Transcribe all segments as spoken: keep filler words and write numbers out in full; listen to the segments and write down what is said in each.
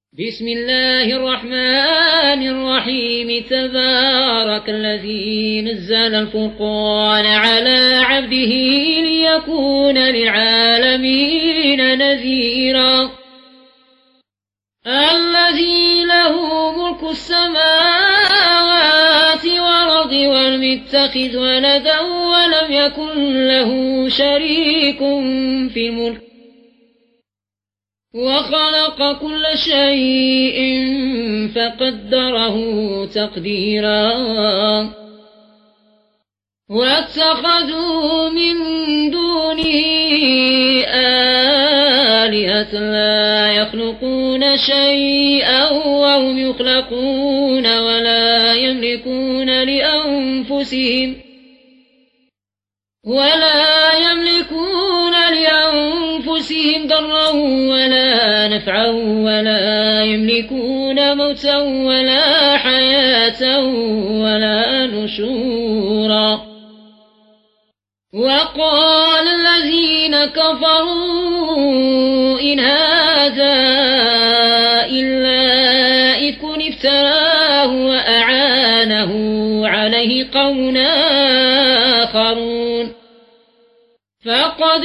بسم الله الرحمن الرحيم تبارك الذي نزل الفرقان على عبده ليكون للعالمين نذيرا الذي له ملك السماوات والأرض ولم يتخذ ولدا ولم يكن له شريك في الملك وخلق كل شيء فقدره تقديرا واتخذوا من دونه آلهة لا يخلقون شيئا وهم يخلقون ولا يملكون لأنفسهم ولا يملكون لأنفسهم ضرا ولا نفعا ولا يملكون موتا ولا حياة ولا نشورا وقال الذين كفروا إن هذا إلا إفك افتراه وأعانه عليه قوم آخرون فقد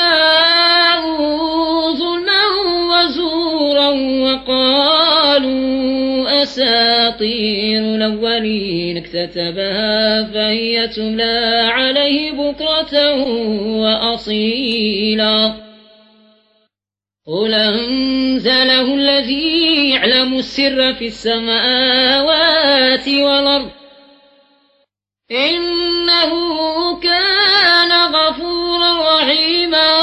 جاءوا ظلما وزورا وقالوا أساطير الأولين اكتتبها فهي تملى عليه بكرة وأصيلا قل أنزله الذي يعلم السر في السماوات والأرض إنه كان غفورا رحيما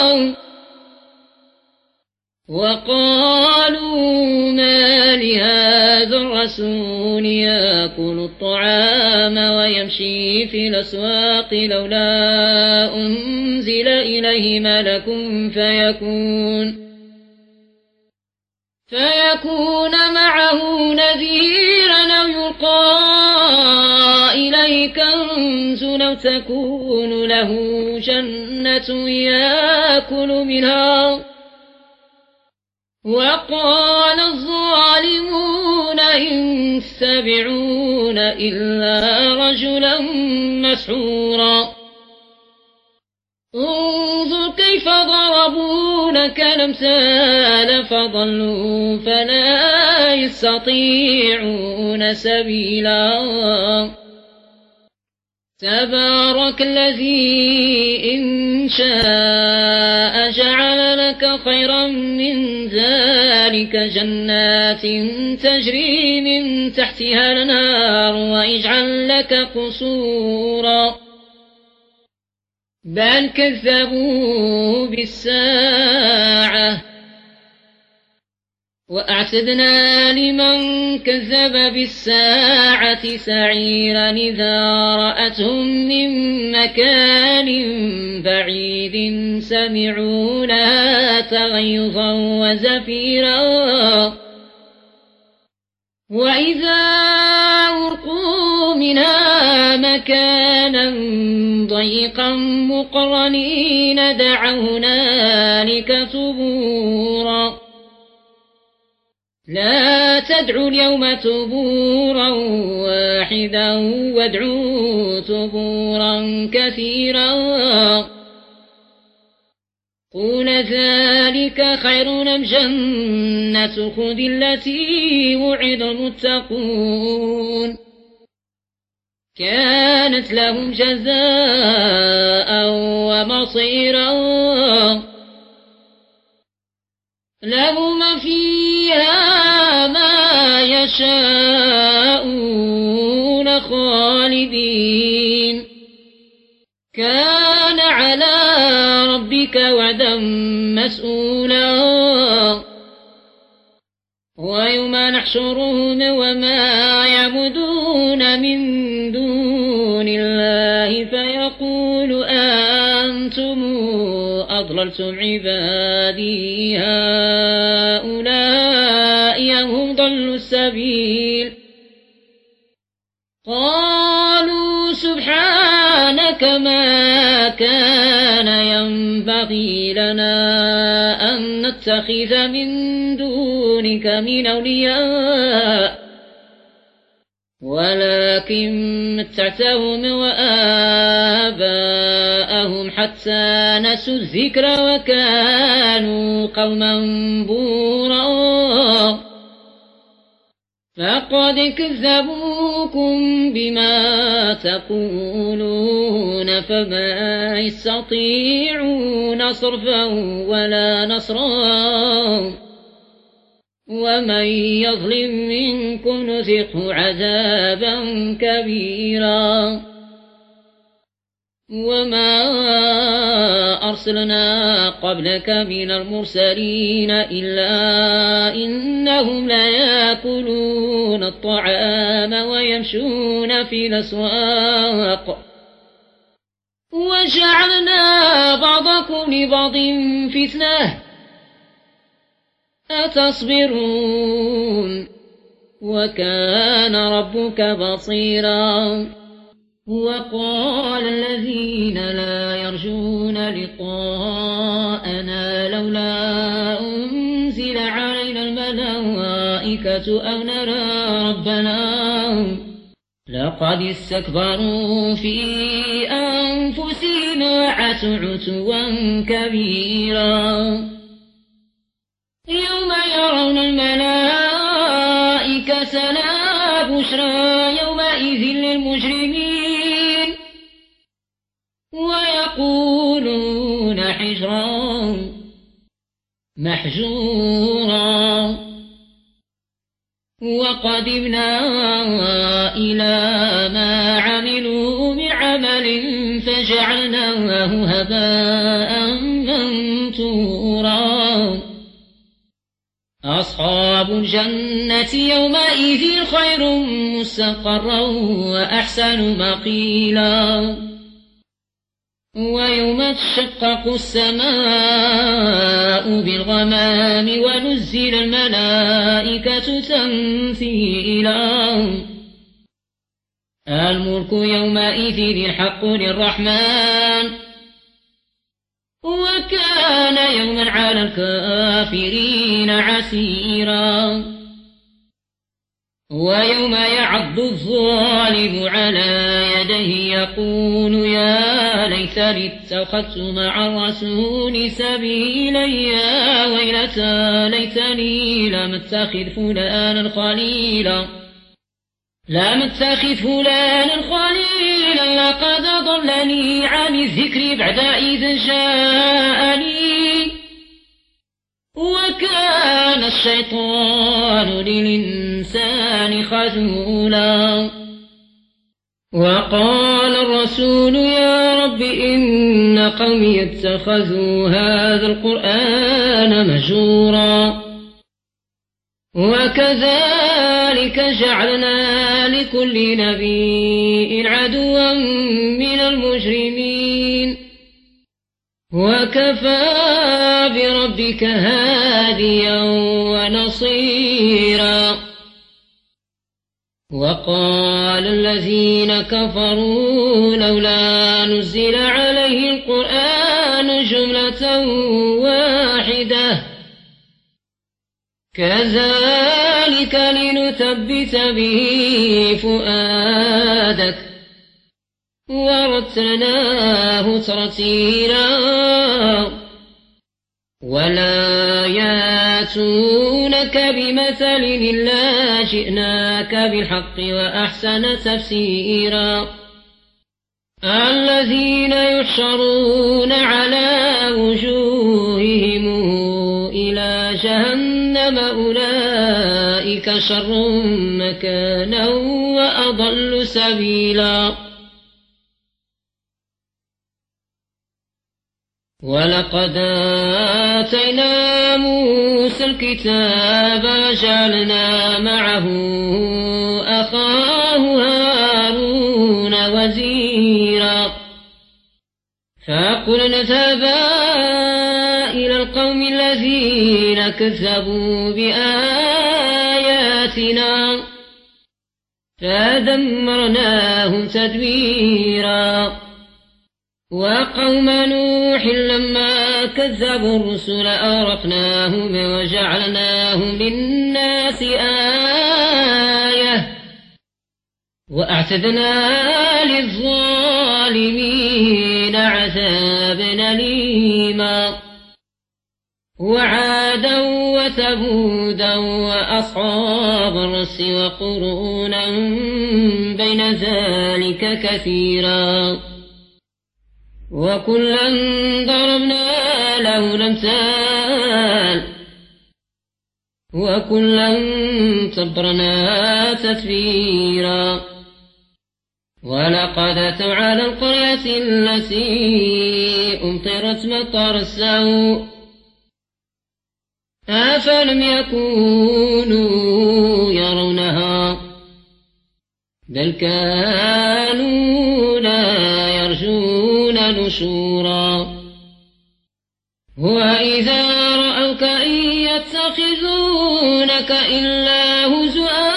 وقالوا ما لهذا الرسول يأكل الطعام ويمشي في الأسواق لولا أنزل إليه ملك فيكون فيكون معه نذيرا أو يلقى إليه كنز أو تكون له جنة يأكل منها وقال الظالمون إن تتبعون إلا رجلا مسحورا انظر كيف ضربوا لك الأمثال فضلوا فلا يستطيعون سبيلا تبارك الذي إن شاء جعل لك خيرا من ذلك جنات تجري من تحتها الأنهار ويجعل لك قصورا بل كذبوا بالساعة وأعتدنا لمن كذب بالساعة سعيرا إذا رأتهم من مكان بعيد سمعوا لها تغيظا وزفيرا وإذا ألقوا منها مكانا ضيقا مقرنين دعوا هنالك ثبورا لا تدعوا اليوم ثبورا واحدا وادعوا ثبورا كثيرا قل ذلك خير أم جنة خذ التي وعد المتقون كانت لهم جزاء ومصيرا لهم فيها ما يشاءون خالدين كان على ربك وعدا مسؤولا ويوم نحشرهم وما يعبدون من دون الله فيقول أنتم أضللتم عبادي هؤلاء هم ضلوا السبيل قالوا سبحانك ما كان ينبغي لنا أن أن نتخذ من دونك من أولياء ولكن متعتهم وآباءهم حتى نسوا الذكر وكانوا قوما بورا فقد كذبوكم بما تقولون فما يستطيعون صرفا ولا نصرا ومن يظلم منكم نذقه عذابا كبيرا وما أرسلنا قبلك من المرسلين إلا إنهم ليأكلون الطعام ويمشون في الأسواق وجعلنا بعضكم لبعض فتنة أتصبرون وكان ربك بصيرا وقال الذين لا يرجون لقاءنا لولا أنزل علينا الملائكة أو نرى ربنا لقد استكبروا في أنفسهم وعتوا عتوا كبيرا يوم يرون الملائكة لا بشرى يومئذ للمجرمين ويقولون حجرا محجورا وقدمنا إلى ما عملوا من عمل فجعلناه هباء منثورا أصحاب الجنة يومئذ خير مستقرا وأحسن مقيلا ويوم تشقق السماء بالغمام ونزل الملائكة تنزيلا الملك يومئذ الحق للرحمن وكان يوما على الكافرين عسيرا ويوم يعض الظالم على يديه يقول يا ليتني اتخذت مع الرسول سبيلا يا ويلتى ليتني لم اتخذ فلانا خليلا لم اتخذ فلانا خليلا لقد ضلني عن الذكر بعد إذ جاءني وكان الشيطان للإنسان خذولا وقال الرسول يا رب إن قومي اتخذوا هذا القرآن مهجورا وكذلك جعلنا لكل نبي عدوا من المجرمين وكفى بربك هاديا ونصيرا وقال الذين كفروا لولا نزل عليه القرآن جملة واحدة كذلك لنثبت به فؤادك ورتلناه ترتيلا ولا ياتونك بمثل إلا جئناك بالحق وأحسن تفسيرا الذين يحشرون على وجوههم إلى جهنم أولئك شر مكانا وأضل سبيلا ولقد آتينا موسى الكتاب وجعلنا معه أخاه هارون وزيرا فقلنا اذهبا إلى القوم الذين كذبوا بآياتنا فدمرناهم تدميرا وقوم نوح لما كذبوا الرسل أغرقناهم وجعلناهم للناس آية وأعتدنا للظالمين عذابا أليما وعادا وثمودا وأصحاب الرس وقرونا بين ذلك كثيرا وكلا ضربنا له الأمثال وكلا تبرنا تتبيرا ولقد أتوا على القرية التي أمطرت مطر السوء أفلم يكونوا يرونها بل كانوا لا يرجون نشورا وإذا رأوك إن يتخذونك إلا هزؤا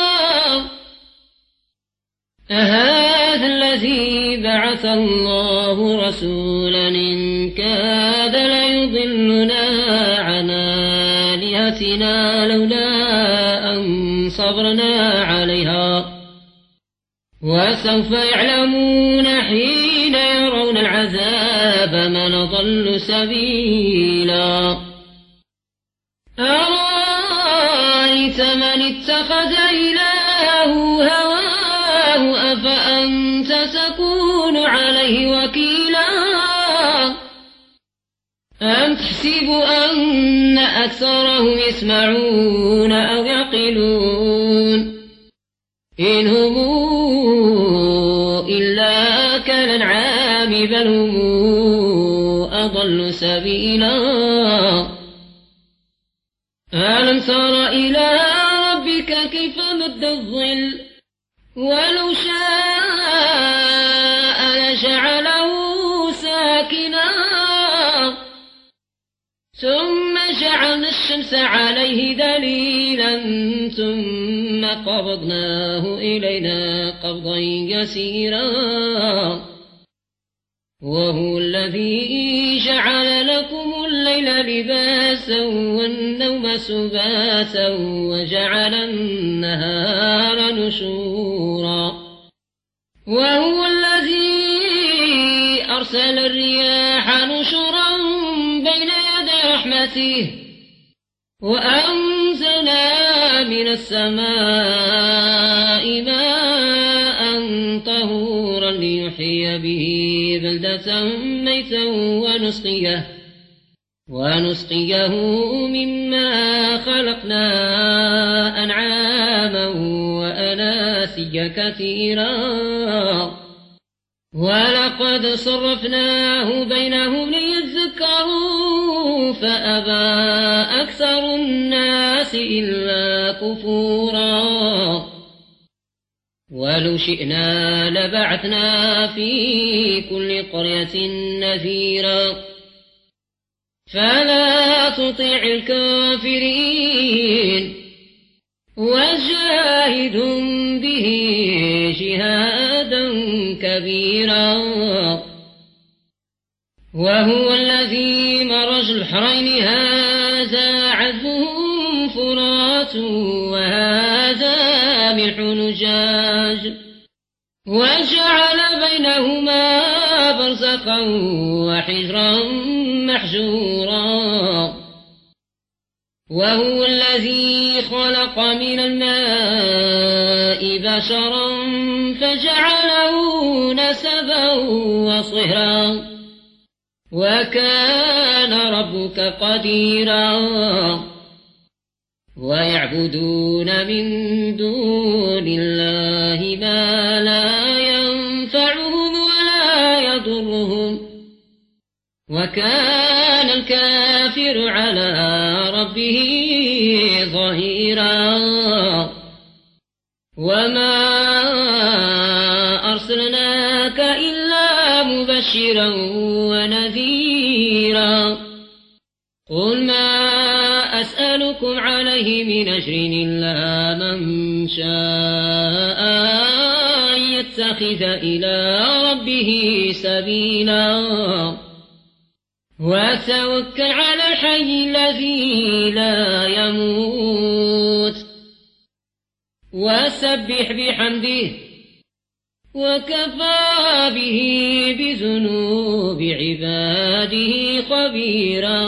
أهذا الذي بعث الله رسولا إن كاد ليضلنا عن آلهتنا لولا أن صبرنا عليها وسوف يعلمون حين يرون العذاب من ضل سبيلا أرأيت من اتخذ إلهه هواه أفأنت تكون عليه وكيلا أم تحسب أن أكثرهم يسمعون أو يعقلون إن هم إلا كالأنعام بل هم أضل سبيلا ألم تر إلى ربك كيف مد الظل ولو شاء لجعله ساكنا ثم جعلنا الشمس عليه دليلا ثم قبضناه إلينا قبضا يسيرا وهو الذي جعل لكم الليل لباسا والنوم سباتا وجعل النهار نشورا وهو الذي أرسل الرياح نشرا بين يدي رحمته وأنزلنا من السماء ماء طهورا ليحيي به بلدة ميتا ونسقيه ونسقيه مما خلقنا أنعاما وأناسيا كثيرا ولقد صرفناه بينهم ليذكروا فأبى أكثر الناس إلا كفورا ولو شئنا لبعثنا في كل قرية نذيرا فلا تطع الكافرين وجاهدهم به جهادا كبيرا وهو الذي مرج البحرين هذا عذب فرات وهذا ملح نجاج وجعل بينهما برزخا وحجرا محجورا وهو الذي خلق من الماء بشرا فجعله نسبا وصهرا وكان ربك قديرا ويعبدون من دون الله ما لا ينفعهم ولا يضرهم وكان الكافر على ربه ظهيرا وما أرسلناك إلا مبشرا ونذيرا قل ما أسألكم عليه من أجر إلا من شاء أن يتخذ إلى ربه سبيلا وتوكل على الحي الذي لا يموت وسبح بحمده وكفى به بذنوب عباده خبيرا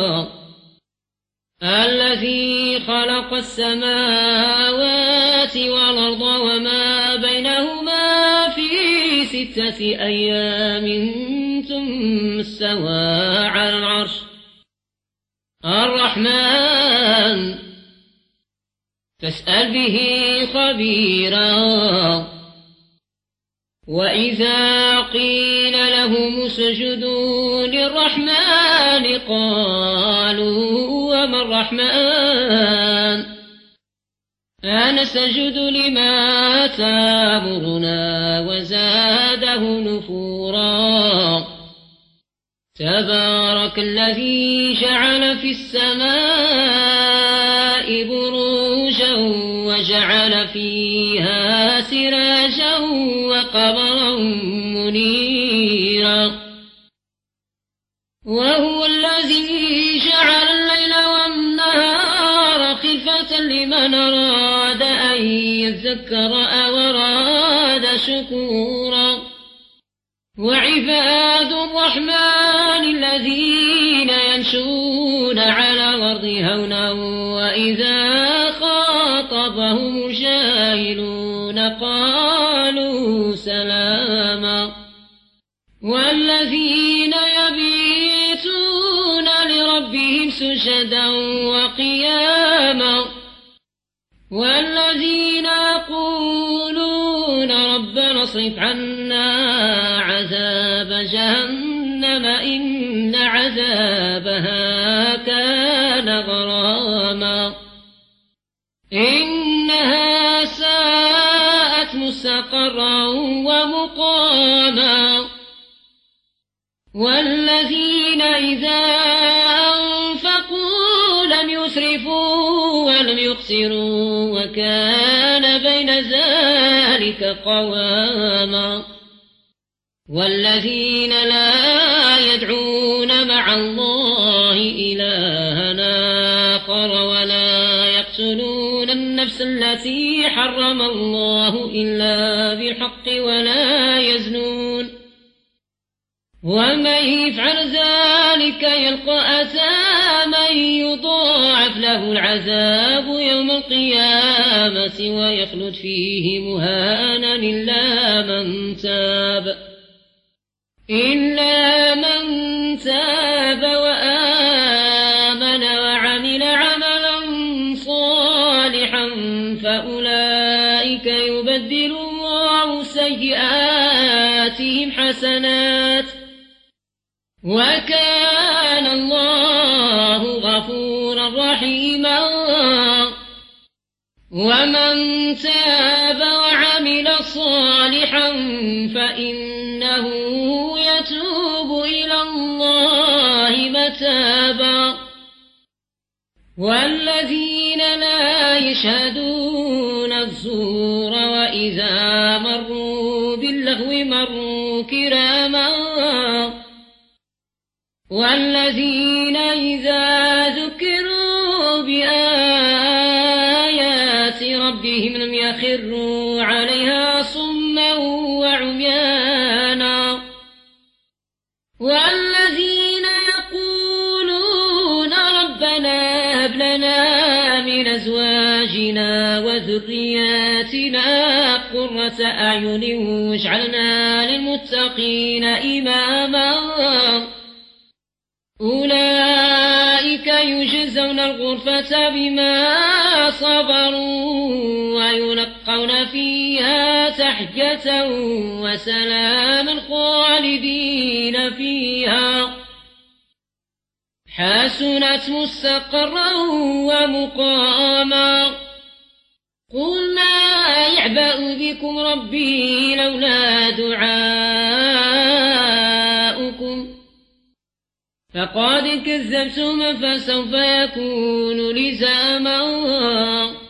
الذي خلق السماوات والأرض وما بينهما في ستة أيام ثم استوى على العرش الرحمن فاسأل به خبيرا وإذا قيل لهم اسجدوا للرحمن قالوا وما الرحمن أنسجد لما تأمرنا وزاده نفورا تبارك الذي جعل في السماء بروجا وجعل فيها سراجا وقمرا منيرا وهو الذي جعل الليل والنهار خلفة لمن أراد أن يذكر أو أراد شكورا وعباد الرحمن الذين يمشون على الأرض هونا وإذا خاطبهم الجاهلون قالوا سلاما والذين يبيتون لربهم سجدا وقياما والذين يقولون ربنا اصرف عنا عذاب جهنم إن عذابها كان غراما إنها ساءت مستقرا ومقاما والذين إذا أنفقوا لم يسرفوا ولم يقصروا وكان بين ذلك قواما والذين لا يدعون مع الله إلها آخر ولا يقتلون النفس التي حرم الله إلا بالحق ولا يزنون ومن يفعل ذلك يلقى أثاما يضاعف له العذاب يوم القيامة ويخلد فيه مهانا إلا من تاب إلا من تاب وآمن وعمل عملا صالحا فأولئك يبدل الله سيئاتهم حسنات وكان الله غفورا رحيما ومن تاب وعمل صالحا فإنه يتوب إلى الله متابا والذين لا يشهدون الزور وإذا مروا باللغو مروا كراما والذين إذا ذكروا بآيات ربهم لم يخروا عليها صما وعميانا والذين يقولون ربنا هب لنا من أزواجنا وذرياتنا قرة أعين واجعلنا للمتقين إماما أولئك يجزون الغرفة بما صبروا ويلقون فيها تحية وسلاما خالدين فيها حسنت مستقرا ومقاما قل ما يعبأ بكم ربي لولا دعاؤكم فقد كذبتم فسوف يكون لزاما